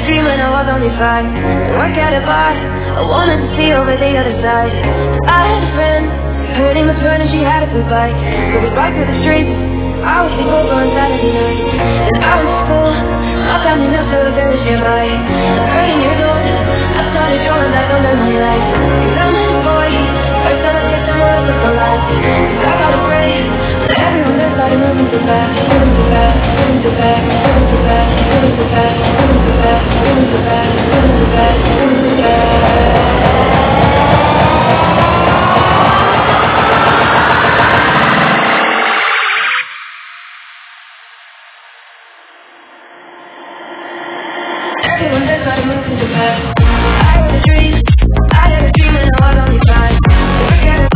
dream when I was only 5. Work at a bar, I wanted to see over the other side. I had a friend, her name was Fern and she had a blue bike. So we biked through the streets, I would sleep over on Saturday night. And I went to school, my family moved to a village nearby. At 13 years old, I started drawing back on memory lights. Cause I'm a boy, first time I take some more of the life. Cause I got afraid, but everyone there started moving too fast. Moving too fast, moving too fast, moving too fast, moving too fast, moving too fast, moving too fast, moving too fast, moving too fast. Everyone there started moving too fast. I had a dream and I was only 5. Forget